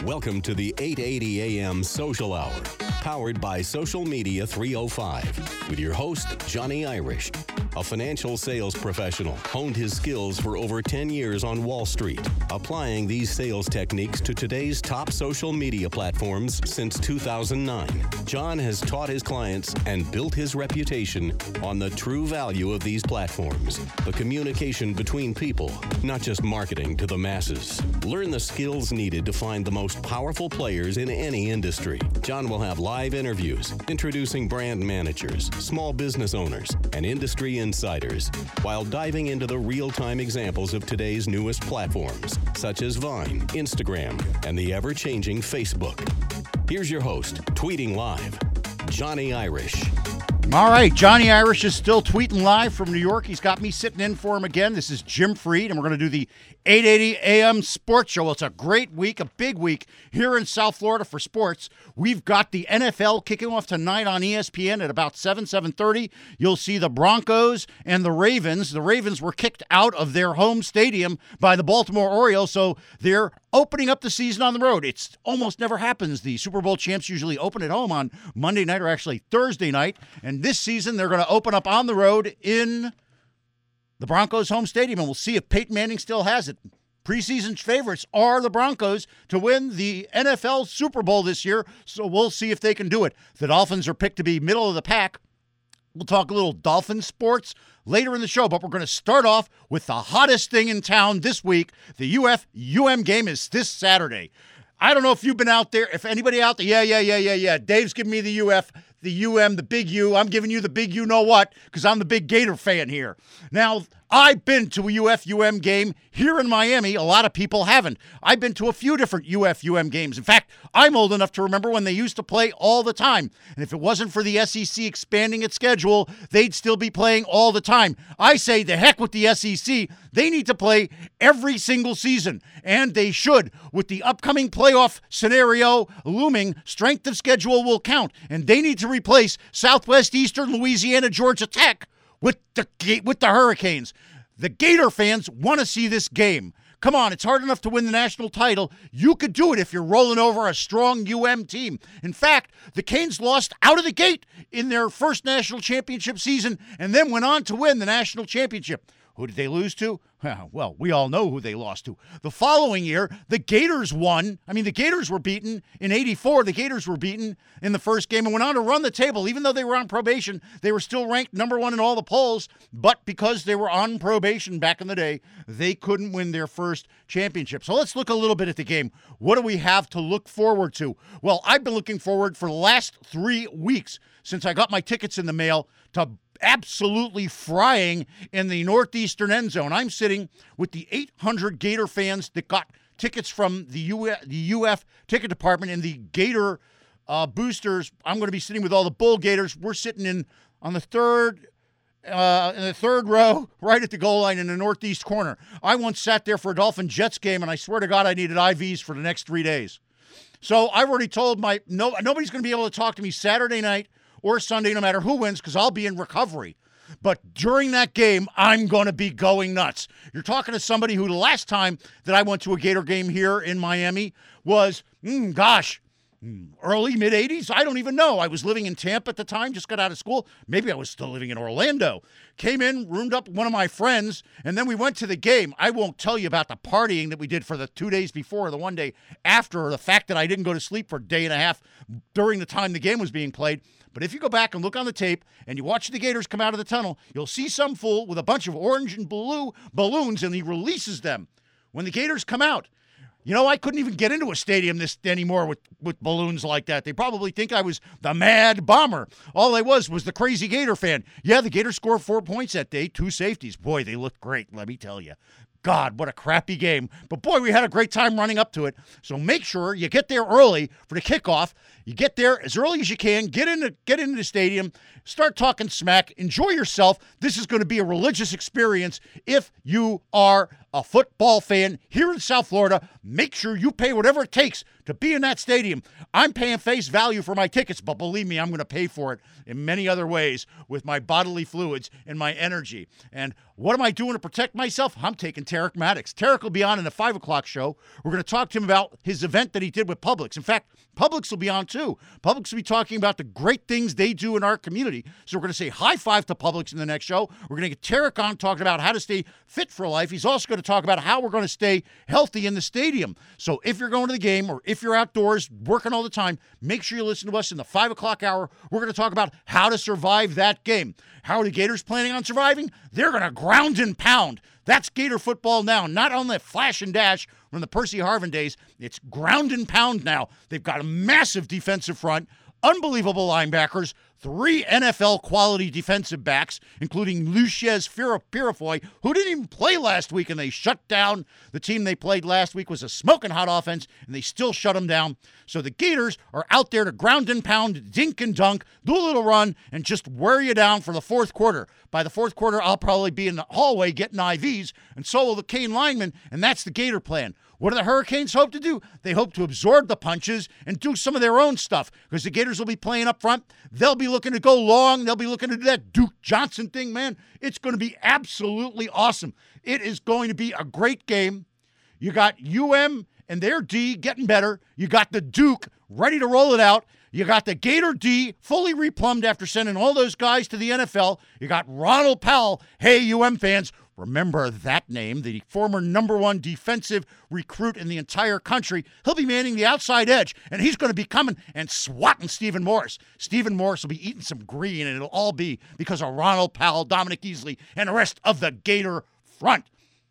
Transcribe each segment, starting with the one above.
Welcome to the 880 AM Social Hour, powered by Social Media 305, with your host, Johnny Irish. A financial sales professional, honed his skills for over 10 years on Wall Street, applying these sales techniques to today's top social media platforms since 2009. John has taught his clients and built his reputation on the true value of these platforms, the communication between people, not just marketing to the masses. Learn the skills needed to find the most powerful players in any industry. John will have live interviews introducing brand managers, small business owners, and industry insiders, while diving into the real-time examples of today's newest platforms, such as Vine, Instagram, and the ever-changing Facebook. Here's your host, tweeting live, Johnny Irish. All right, Johnny Irish is still tweeting live from New York. He's got me sitting in for him again. This is Jim Freed, and we're going to do the 880 AM Sports Show. Well, it's a great week, a big week here in South Florida for sports. We've got the NFL kicking off tonight on ESPN at about 7:30. You'll see the Broncos and the Ravens. The Ravens were kicked out of their home stadium by the Baltimore Orioles, so they're opening up the season on the road. It's almost never happens. The Super Bowl champs usually open at home on Monday night or actually Thursday night, and this season they're going to open up on the road in the Broncos' home stadium, and we'll see if Peyton Manning still has it. Preseason favorites are the Broncos to win the NFL Super Bowl this year, so we'll see if they can do it. The Dolphins are picked to be middle of the pack. We'll talk a little Dolphin sports later in the show, but we're going to start off with the hottest thing in town this week. The UF-UM game is this Saturday. I don't know if you've been out there, if anybody out there, yeah. Dave's giving me the UF, the UM, the big U. I'm giving you the big you-know-what because I'm the big Gator fan here. Now, I've been to a UF-UM game here in Miami. A lot of people haven't. I've been to a few different UF-UM games. In fact, I'm old enough to remember when they used to play all the time. And if it wasn't for the SEC expanding its schedule, they'd still be playing all the time. I say the heck with the SEC. They need to play every single season, and they should. With the upcoming playoff scenario looming, strength of schedule will count, and they need to replace Southwest Eastern Louisiana Georgia Tech with the Hurricanes. The Gator fans want to see this game. Come on, it's hard enough to win the national title. You could do it if you're rolling over a strong UM team. In fact, the Canes lost out of the gate in their first national championship season and then went on to win the national championship. Who did they lose to? Well, we all know who they lost to. The following year, the Gators won. I mean, the Gators were beaten in '84. The Gators were beaten in the first game and went on to run the table. Even though they were on probation, they were still ranked number one in all the polls. But because they were on probation back in the day, they couldn't win their first championship. So let's look a little bit at the game. What do we have to look forward to? Well, I've been looking forward for the last 3 weeks since I got my tickets in the mail to absolutely frying in the northeastern end zone. I'm sitting with the 800 Gator fans that got tickets from the UF ticket department and the Gator boosters. I'm going to be sitting with all the Bull Gators. We're sitting on the third row, right at the goal line in the northeast corner. I once sat there for a Dolphin Jets game, and I swear to God I needed IVs for the next 3 days. So I've already told nobody's going to be able to talk to me Saturday night or Sunday, no matter who wins, because I'll be in recovery. But during that game, I'm going to be going nuts. You're talking to somebody who the last time that I went to a Gator game here in Miami was, early, mid-'80s? I don't even know. I was living in Tampa at the time, just got out of school. Maybe I was still living in Orlando. Came in, roomed up with one of my friends, and then we went to the game. I won't tell you about the partying that we did for the 2 days before, or the 1 day after, or the fact that I didn't go to sleep for a day and a half during the time the game was being played. But if you go back and look on the tape and you watch the Gators come out of the tunnel, you'll see some fool with a bunch of orange and blue balloons, and he releases them. When the Gators come out, I couldn't even get into a stadium anymore with balloons like that. They probably think I was the Mad Bomber. All I was the crazy Gator fan. Yeah, the Gators scored 4 points that day, 2 safeties. Boy, they looked great, let me tell you. God, what a crappy game. But boy, we had a great time running up to it. So make sure you get there early for the kickoff. You get there as early as you can. Get into the stadium. Start talking smack. Enjoy yourself. This is going to be a religious experience if you are a football fan here in South Florida, make sure you pay whatever it takes to be in that stadium. I'm paying face value for my tickets, but believe me, I'm going to pay for it in many other ways with my bodily fluids and my energy. And what am I doing to protect myself? I'm taking Tarek Maddox. Tarek will be on in the 5 o'clock show. We're going to talk to him about his event that he did with Publix. In fact, Publix will be on too. Publix will be talking about the great things they do in our community. So we're going to say high five to Publix in the next show. We're going to get Tarek on talking about how to stay fit for life. He's also going to talk about how we're going to stay healthy in the stadium. So if you're going to the game or if you're outdoors working all the time, make sure you listen to us in the 5 o'clock hour. We're going to talk about how to survive that game. How are the Gators planning on surviving? They're going to ground and pound. That's Gator football now, not on the flash and dash from the Percy Harvin days. It's ground and pound now. They've got a massive defensive front, unbelievable linebackers, 3 NFL quality defensive backs, including Luciez Purifoy, who didn't even play last week, and they shut down the team they played last week. Was a smoking hot offense, and they still shut them down. So the Gators are out there to ground and pound, dink and dunk, do a little run, and just wear you down for the fourth quarter. By the fourth quarter, I'll probably be in the hallway getting IVs, and so will the Cane linemen, and that's the Gator plan. What do the Hurricanes hope to do? They hope to absorb the punches and do some of their own stuff because the Gators will be playing up front. They'll be looking to go long. They'll be looking to do that Duke Johnson thing, man. It's going to be absolutely awesome. It is going to be a great game. You got UM and their D getting better. You got the Duke ready to roll it out. You got the Gator D fully replumbed after sending all those guys to the NFL. You got Ronald Powell. Hey, UM fans, remember that name, the former #1 defensive recruit in the entire country. He'll be manning the outside edge, and he's going to be coming and swatting Stephen Morris. Stephen Morris will be eating some green, and it'll all be because of Ronald Powell, Dominic Easley, and the rest of the Gator front.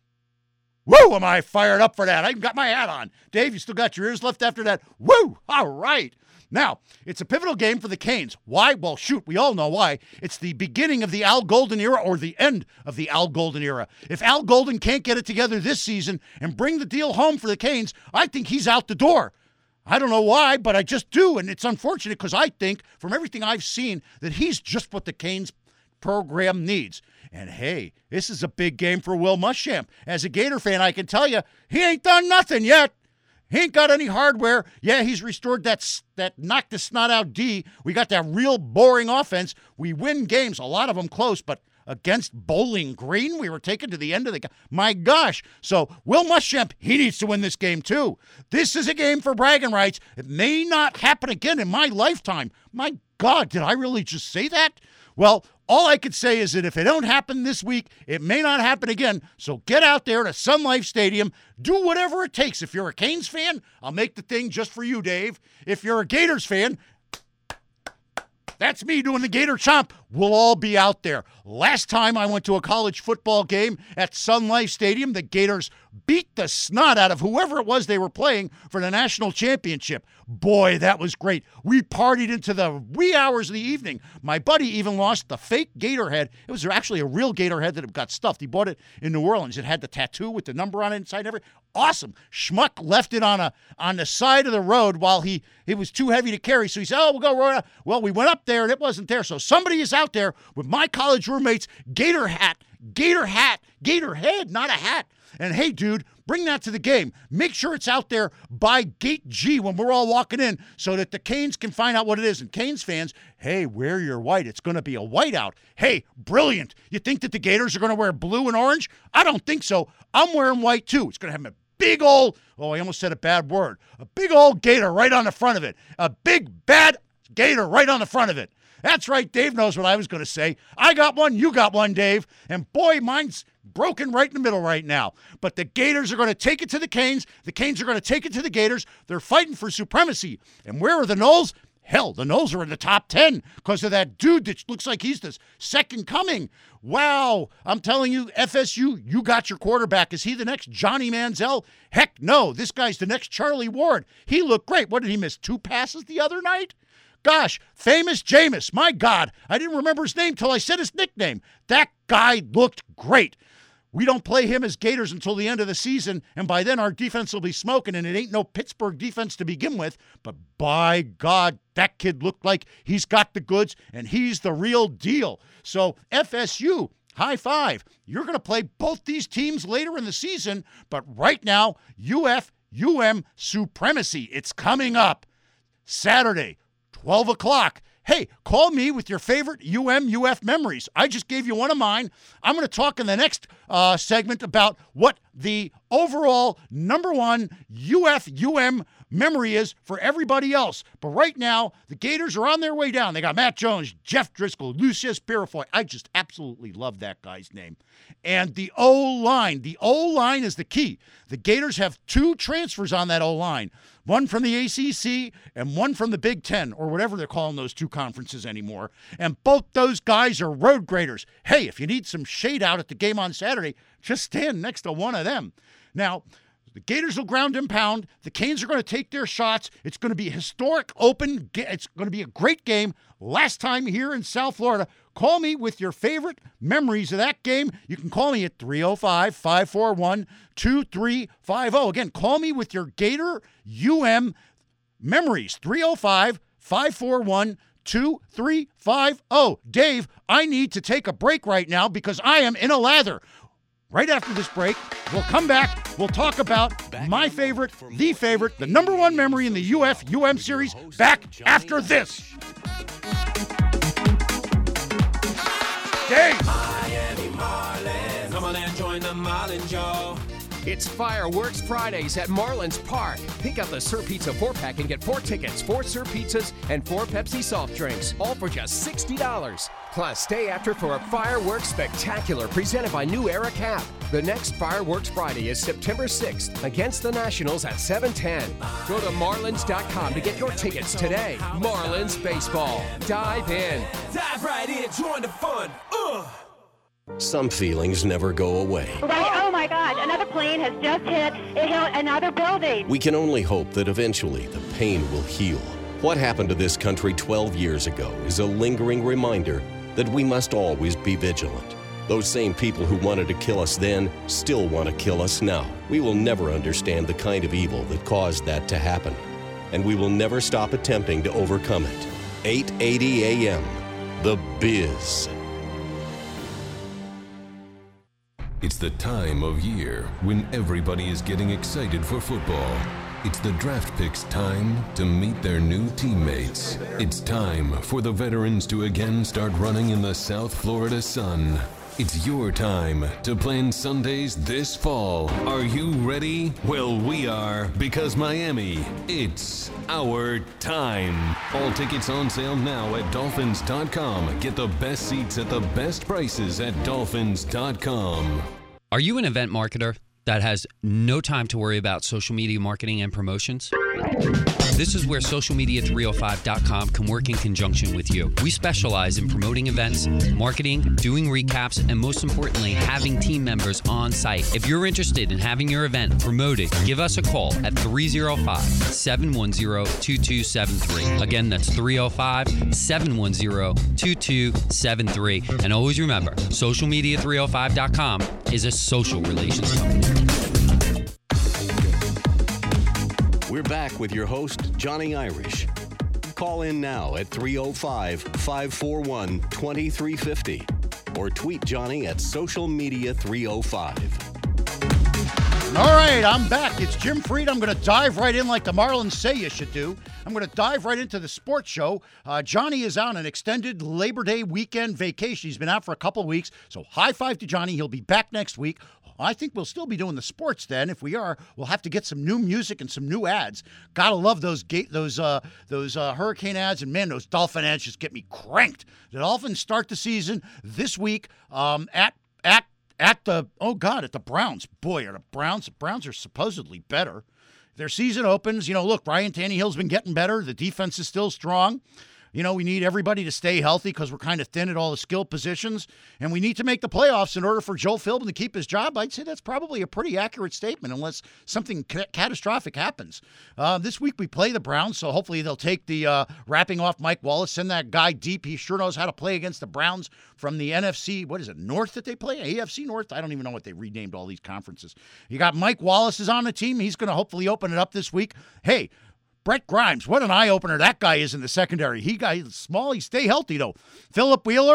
Woo, am I fired up for that? I even got my hat on. Dave, you still got your ears left after that? Woo, all right. Now, it's a pivotal game for the Canes. Why? Well, shoot, we all know why. It's the beginning of the Al Golden era or the end of the Al Golden era. If Al Golden can't get it together this season and bring the deal home for the Canes, I think he's out the door. I don't know why, but I just do, and it's unfortunate because I think, from everything I've seen, that he's just what the Canes program needs. And hey, this is a big game for Will Muschamp. As a Gator fan, I can tell you, he ain't done nothing yet. He ain't got any hardware. Yeah, he's restored that knock the snot out D. We got that real boring offense. We win games, a lot of them close, but against Bowling Green, we were taken to the end of the game. My gosh. So Will Muschamp, he needs to win this game too. This is a game for bragging rights. It may not happen again in my lifetime. My God, did I really just say that? Well, all I could say is that if it don't happen this week, it may not happen again. So get out there to Sun Life Stadium. Do whatever it takes. If you're a Canes fan, I'll make the thing just for you, Dave. If you're a Gators fan, that's me doing the Gator Chomp. We'll all be out there. Last time I went to a college football game at Sun Life Stadium, the Gators beat the snot out of whoever it was they were playing for the national championship. Boy, that was great. We partied into the wee hours of the evening. My buddy even lost the fake Gator head. It was actually a real Gator head that got stuffed. He bought it in New Orleans. It had the tattoo with the number on it inside and everything. Awesome. Schmuck left it on the side of the road while it was too heavy to carry. So he said, we'll go right up. Well, we went up there and it wasn't there. So somebody is out there with my college roommate's Gator head, not a hat. And hey, dude, bring that to the game. Make sure it's out there by Gate G when we're all walking in so that the Canes can find out what it is. And Canes fans, hey, wear your white. It's going to be a whiteout. Hey, brilliant. You think that the Gators are going to wear blue and orange? I don't think so. I'm wearing white too. It's going to have a big old, I almost said a bad word, a big old Gator right on the front of it. A big, bad Gator right on the front of it. That's right, Dave knows what I was going to say. I got one, you got one, Dave. And boy, mine's broken right in the middle right now. But the Gators are going to take it to the Canes. The Canes are going to take it to the Gators. They're fighting for supremacy. And where are the Noles? Hell, the Noles are in the top 10 because of that dude that looks like he's the second coming. Wow. I'm telling you, FSU, you got your quarterback. Is he the next Johnny Manziel? Heck no. This guy's the next Charlie Ward. He looked great. What, did he miss 2 passes the other night? Gosh, famous Jameis. My God, I didn't remember his name till I said his nickname. That guy looked great. We don't play him as Gators until the end of the season, and by then our defense will be smoking, and it ain't no Pittsburgh defense to begin with. But by God, that kid looked like he's got the goods, and he's the real deal. So FSU, high five. You're going to play both these teams later in the season, but right now, UF-UM supremacy. It's coming up Saturday, 12 o'clock. Hey, call me with your favorite UF memories. I just gave you one of mine. I'm going to talk in the next segment about what the overall number one UF-UM memory is for everybody else. But right now, the Gators are on their way down. They got Matt Jones, Jeff Driscoll, Lucius Purifoy. I just absolutely love that guy's name. And the O-line. The O-line is the key. The Gators have 2 transfers on that O-line. One from the ACC and one from the Big Ten, or whatever they're calling those 2 conferences anymore. And both those guys are road graders. Hey, if you need some shade out at the game on Saturday, just stand next to one of them. Now, the Gators will ground and pound. The Canes are going to take their shots. It's going to be a historic open. It's going to be a great game. Last time here in South Florida. Call me with your favorite memories of that game. You can call me at 305-541-2350. Again, call me with your Gator UM memories. 305-541-2350. Dave, I need to take a break right now because I am in a lather. Right after this break, we'll come back. We'll talk about my favorite, the number one memory in the UF-UM series. Back after this. Dave. Miami Marlins. Come on and join the Marlins Show. It's Fireworks Fridays at Marlins Park. Pick up the Sir Pizza 4-pack and get 4 tickets, 4 Sir Pizzas, and 4 Pepsi soft drinks, all for just $60. Plus, stay after for a Fireworks Spectacular presented by New Era Cap. The next Fireworks Friday is September 6th against the Nationals at 7:10. Go to Marlins.com to get your tickets today. Marlins Baseball. Dive in. Dive right in, join the fun. Some feelings never go away. Right? Oh my God, another plane has just hit another building. We can only hope that eventually the pain will heal. What happened to this country 12 years ago is a lingering reminder that we must always be vigilant. Those same people who wanted to kill us then still want to kill us now. We will never understand the kind of evil that caused that to happen, and we will never stop attempting to overcome it. 8:80 a.m. The Biz. It's the time of year when everybody is getting excited for football. It's the draft picks' time to meet their new teammates. It's time for the veterans to again start running in the South Florida sun. It's your time to plan Sundays this fall. Are you ready? Well, we are, because Miami, it's our time. All tickets on sale now at Dolphins.com. Get the best seats at the best prices at Dolphins.com. Are you an event marketer that has no time to worry about social media marketing and promotions? This is where socialmedia305.com can work in conjunction with you. We specialize in promoting events, marketing, doing recaps, and most importantly, having team members on site. If you're interested in having your event promoted, give us a call at 305-710-2273. Again, that's 305-710-2273. And always remember, socialmedia305.com is a social relations company. We're back with your host, Johnny Irish. Call in now at 305-541-2350 or tweet Johnny at socialmedia305. All right, I'm back. It's Jim Fried. I'm going to dive right in like the Marlins say you should do. I'm going to dive right into the sports show. Johnny is on an extended Labor Day weekend vacation. He's been out for a couple of weeks, so high five to Johnny. He'll be back next week. I think we'll still be doing the sports then. If we are, we'll have to get some new music and some new ads. Gotta love those hurricane ads, and man, those Dolphin ads just get me cranked. The Dolphins start the season this week at the Browns. Boy, are the Browns are supposedly better. Their season opens. Look, Ryan Tannehill's been getting better. The defense is still strong. We need everybody to stay healthy because we're kind of thin at all the skill positions, and we need to make the playoffs in order for Joe Philbin to keep his job. I'd say that's probably a pretty accurate statement unless something catastrophic happens. This week we play the Browns, so hopefully they'll take the wrapping off Mike Wallace, send that guy deep. He sure knows how to play against the Browns from the NFC, what is it, North that they play? AFC North? I don't even know what they renamed all these conferences. You got Mike Wallace is on the team. He's going to hopefully open it up this week. Hey, Brett Grimes, what an eye-opener that guy is in the secondary. He's small. He stay healthy, though. Phillip Wheeler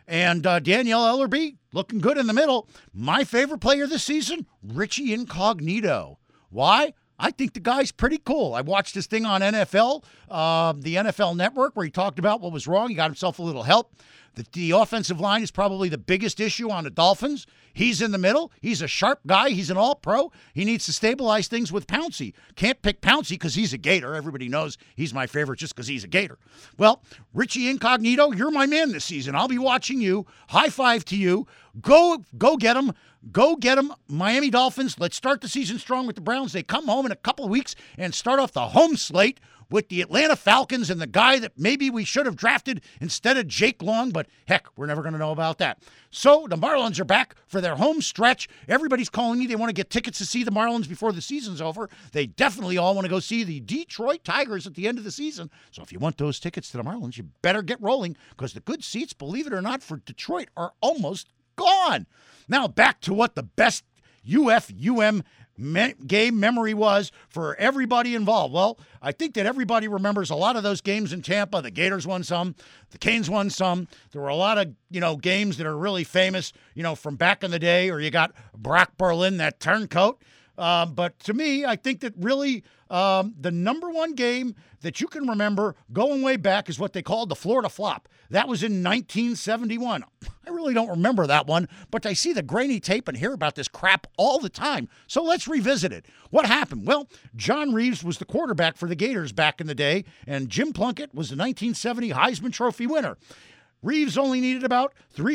And Danielle Ellerby looking good in the middle. My favorite player this season, Richie Incognito. Why? I think the guy's pretty cool. I watched this thing on NFL, the NFL Network, where he talked about what was wrong. He got himself a little help. The offensive line is probably the biggest issue on the Dolphins. He's in the middle. He's a sharp guy. He's an all-pro. He needs to stabilize things with Pouncey. Can't pick Pouncey because he's a Gator. Everybody knows he's my favorite just because he's a Gator. Well, Richie Incognito, you're my man this season. I'll be watching you. High five to you. Go get him. Go get him, Miami Dolphins. Let's start the season strong with the Browns. They come home in a couple of weeks and start off the home slate with the Atlanta Falcons and the guy that maybe we should have drafted instead of Jake Long, but heck, we're never going to know about that. So the Marlins are back for their home stretch. Everybody's calling me. They want to get tickets to see the Marlins before the season's over. They definitely all want to go see the Detroit Tigers at the end of the season. So if you want those tickets to the Marlins, you better get rolling because the good seats, believe it or not, for Detroit are almost gone. Now back to what the best UF-UM game memory was for everybody involved. Well, I think that everybody remembers a lot of those games in Tampa. The Gators won some. The Canes won some. There were a lot of, games that are really famous, from back in the day, or you got Brock Berlin, that turncoat. But to me, I think that really the number one game that you can remember going way back is what they called the Florida Flop. That was in 1971. I really don't remember that one, but I see the grainy tape and hear about this crap all the time. So let's revisit it. What happened? Well, John Reeves was the quarterback for the Gators back in the day, and Jim Plunkett was the 1970 Heisman Trophy winner. Reeves only needed about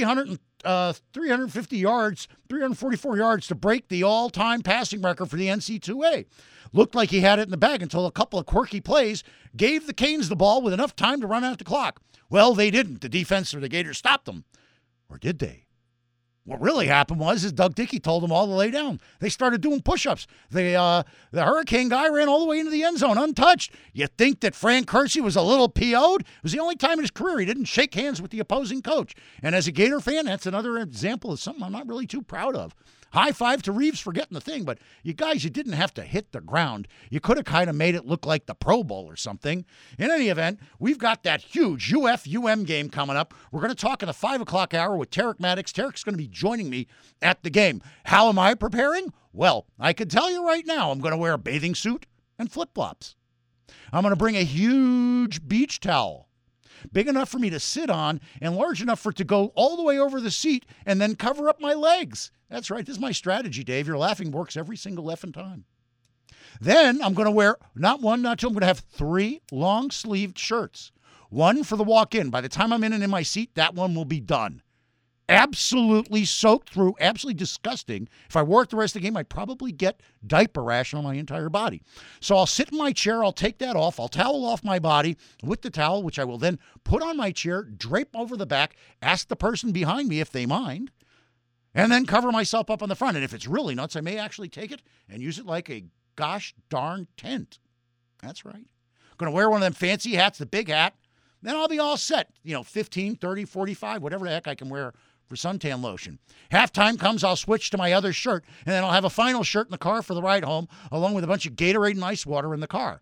350 yards, 344 yards to break the all-time passing record for the NC2A. Looked like he had it in the bag until a couple of quirky plays gave the Canes the ball with enough time to run out the clock. Well, they didn't. The defense or the Gators stopped them. Or did they? What really happened was Doug Dickey told them all to lay down. They started doing push-ups. The Hurricane guy ran all the way into the end zone untouched. You think that Frank Kersey was a little PO'd? It was the only time in his career he didn't shake hands with the opposing coach. And as a Gator fan, that's another example of something I'm not really too proud of. High five to Reeves for getting the thing, but you didn't have to hit the ground. You could have kind of made it look like the Pro Bowl or something. In any event, we've got that huge UF-UM game coming up. We're going to talk in the 5 o'clock hour with Tarek Maddox. Tarek's going to be joining me at the game. How am I preparing? Well, I can tell you right now, I'm going to wear a bathing suit and flip-flops. I'm going to bring a huge beach towel, big enough for me to sit on and large enough for it to go all the way over the seat and then cover up my legs. That's right. This is my strategy, Dave. Your laughing works every single effing time. Then I'm going to wear not one, not two. I'm going to have 3 long-sleeved shirts. One for the walk-in. By the time I'm in my seat, that one will be done. Absolutely soaked through, absolutely disgusting. If I wore it the rest of the game, I'd probably get diaper rash on my entire body. So I'll sit in my chair, I'll take that off, I'll towel off my body with the towel, which I will then put on my chair, drape over the back, ask the person behind me if they mind, and then cover myself up on the front. And if it's really nuts, I may actually take it and use it like a gosh darn tent. That's right. I'm going to wear one of them fancy hats, the big hat. Then I'll be all set. 15, 30, 45, whatever the heck I can wear for suntan lotion. Halftime comes, I'll switch to my other shirt, and then I'll have a final shirt in the car for the ride home, along with a bunch of Gatorade and ice water in the car.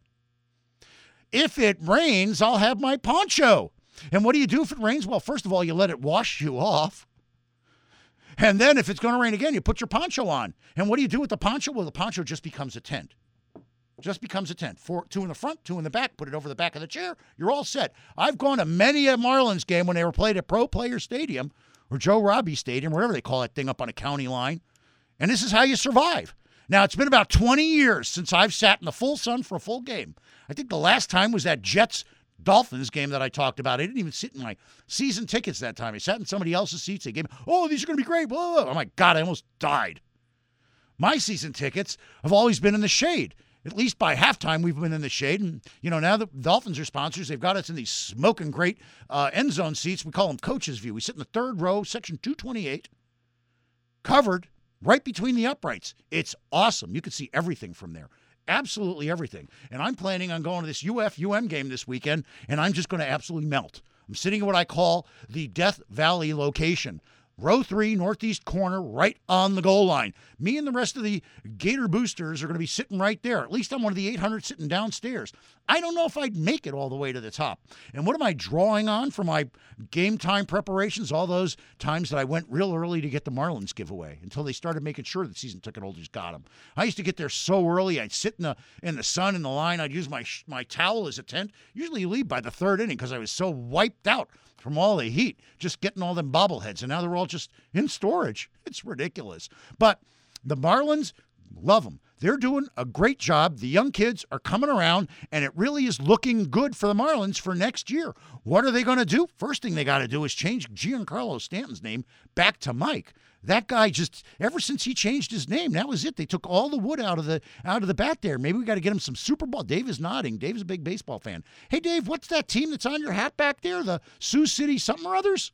If it rains, I'll have my poncho. And what do you do if it rains? Well, first of all, you let it wash you off. And then if it's going to rain again, you put your poncho on. And what do you do with the poncho? Well, the poncho just becomes a tent. Just becomes a tent. 2 in the front, 2 in the back. Put it over the back of the chair. You're all set. I've gone to many a Marlins game when they were played at Pro Player Stadium or Joe Robbie Stadium, whatever they call that thing up on a county line. And this is how you survive. Now, it's been about 20 years since I've sat in the full sun for a full game. I think the last time was that Jets-Dolphins game that I talked about. I didn't even sit in my season tickets that time. I sat in somebody else's seats. They gave me, these are going to be great. Blah, blah, blah. Oh, my God, I almost died. My season tickets have always been in the shade. At least by halftime, we've been in the shade. And, now the Dolphins are sponsors. They've got us in these smoking great end zone seats. We call them Coach's View. We sit in the 3rd row, section 228, covered right between the uprights. It's awesome. You can see everything from there. Absolutely everything. And I'm planning on going to this UF-UM game this weekend, and I'm just going to absolutely melt. I'm sitting in what I call the Death Valley location. row 3, northeast corner, right on the goal line. Me and the rest of the Gator boosters are going to be sitting right there. At least I'm one of the 800 sitting downstairs. I don't know if I'd make it all the way to the top. And what am I drawing on for my game time preparations? All those times that I went real early to get the Marlins giveaway until they started making sure that season ticket holders got them. I used to get there so early. I'd sit in the sun in the line. I'd use my towel as a tent. Usually you leave by the third inning because I was so wiped out from all the heat, just getting all them bobbleheads. And now they're all just in storage. It's ridiculous. But the Marlins, love them. They're doing a great job. The young kids are coming around, and it really is looking good for the Marlins for next year. What are they going to do? First thing they got to do is change Giancarlo Stanton's name back to Mike. That guy just, ever since he changed his name, that was it. They took all the wood out of the bat there. Maybe we got to get him some Super Bowl. Dave is nodding. Dave's a big baseball fan. Hey, Dave, what's that team that's on your hat back there? The Sioux City something or others?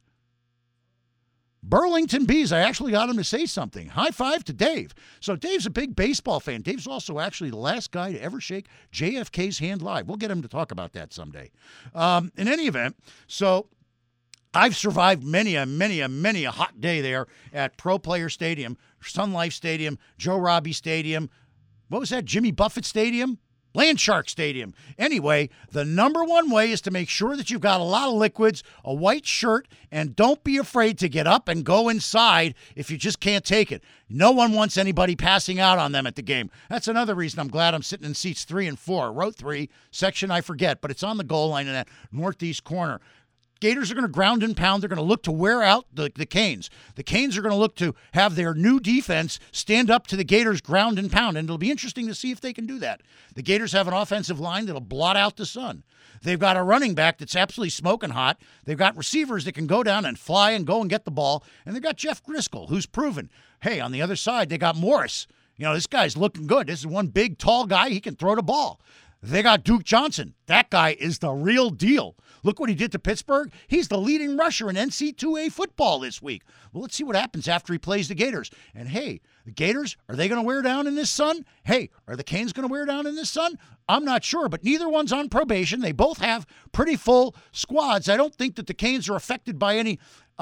Burlington Bees. I actually got him to say something. High five to Dave. So Dave's a big baseball fan. Dave's also actually the last guy to ever shake JFK's hand live. We'll get him to talk about that someday. In any event, so I've survived many a hot day there at Pro Player Stadium, Sun Life Stadium, Joe Robbie Stadium. What was that? Jimmy Buffett Stadium? Landshark Stadium. Anyway, the number one way is to make sure that you've got a lot of liquids, a white shirt, and don't be afraid to get up and go inside if you just can't take it. No one wants anybody passing out on them at the game. That's another reason I'm glad I'm sitting in seats 3 and 4. Row 3, section I forget, but it's on the goal line in that northeast corner. Gators are going to ground and pound. They're going to look to wear out the Canes. The Canes are going to look to have their new defense stand up to the Gators' ground and pound, and it'll be interesting to see if they can do that. The Gators have an offensive line that'll blot out the sun. They've got a running back that's absolutely smoking hot. They've got receivers that can go down and fly and go and get the ball, and they've got Jeff Driscoll, who's proven. Hey, on the other side, they got Morris. You know, this guy's looking good. This is one big, tall guy. He can throw the ball. They got Duke Johnson. That guy is the real deal. Look what he did to Pittsburgh. He's the leading rusher in NC2A football this week. Well, let's see what happens after he plays the Gators. And, hey, the Gators, are they going to wear down in this sun? Hey, are the Canes going to wear down in this sun? I'm not sure, but neither one's on probation. They both have pretty full squads. I don't think that the Canes are affected by any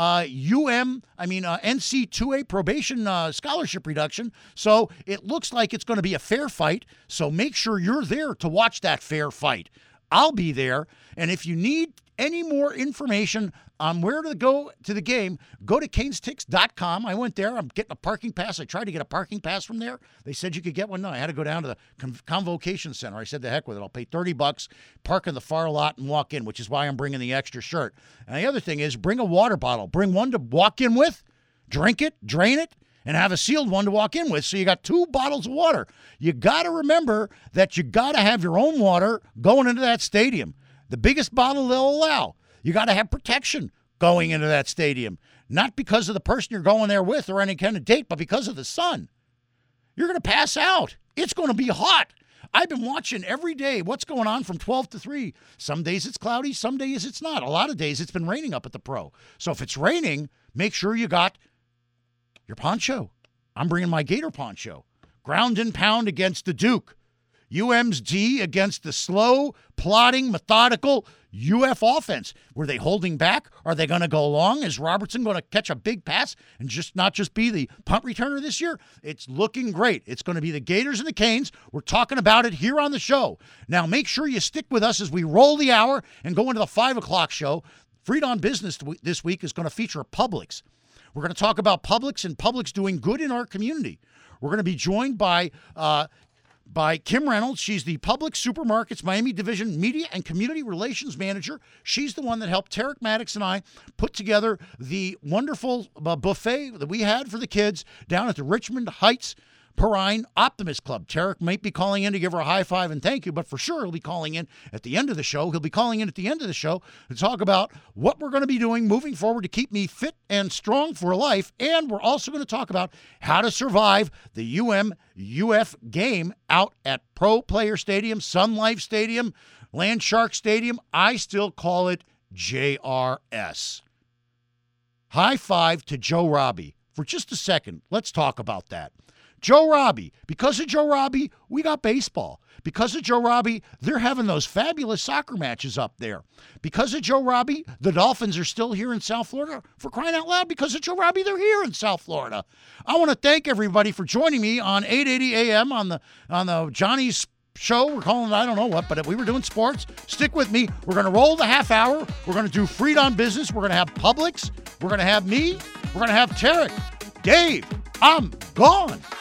NC2A probation scholarship reduction. So it looks like it's going to be a fair fight. So make sure you're there to watch that fair fight. I'll be there. And if you need any more information on where to go to the game, go to canestix.com. I went there. I'm getting a parking pass. I tried to get a parking pass from there. They said you could get one. No, I had to go down to the convocation center. I said, the heck with it. I'll pay $30, park in the far lot, and walk in, which is why I'm bringing the extra shirt. And the other thing is bring a water bottle. Bring one to walk in with, drink it, drain it, and have a sealed one to walk in with. So you got 2 bottles of water. You got to remember that you got to have your own water going into that stadium. The biggest bottle they'll allow. You got to have protection going into that stadium. Not because of the person you're going there with or any kind of date, but because of the sun. You're going to pass out. It's going to be hot. I've been watching every day what's going on from 12 to 3. Some days it's cloudy, some days it's not. A lot of days it's been raining up at the Pro. So if it's raining, make sure you got your poncho. I'm bringing my Gator poncho. Ground and pound against the Duke. UM's D against the slow, plodding, methodical UF offense. Were they holding back? Are they going to go long? Is Robertson going to catch a big pass and not just be the punt returner this year? It's looking great. It's going to be the Gators and the Canes. We're talking about it here on the show. Now, make sure you stick with us as we roll the hour and go into the 5 o'clock show. Freed on Business this week is going to feature Publix. We're going to talk about Publix and Publix doing good in our community. We're going to be joined by Kim Reynolds. She's the Publix Supermarkets Miami Division Media and Community Relations Manager. She's the one that helped Tarek Maddox and I put together the wonderful buffet that we had for the kids down at the Richmond Heights Perrine Optimist Club. Tarek might be calling in to give her a high five and thank you, but for sure he'll be calling in at the end of the show. He'll be calling in at the end of the show to talk about what we're going to be doing moving forward to keep me fit and strong for life. And we're also going to talk about how to survive the UF game out at Pro Player Stadium, Sun Life Stadium, Landshark Stadium. I still call it JRS. High five to Joe Robbie. For just a second, let's talk about that. Joe Robbie. Because of Joe Robbie, we got baseball. Because of Joe Robbie, they're having those fabulous soccer matches up there. Because of Joe Robbie, the Dolphins are still here in South Florida. For crying out loud, because of Joe Robbie, they're here in South Florida. I want to thank everybody for joining me on 880 AM on the Johnny's show. We're calling it I don't know what, but we were doing sports. Stick with me. We're going to roll the half hour. We're going to do Freed on Business. We're going to have Publix. We're going to have me. We're going to have Tarek. Dave, I'm gone.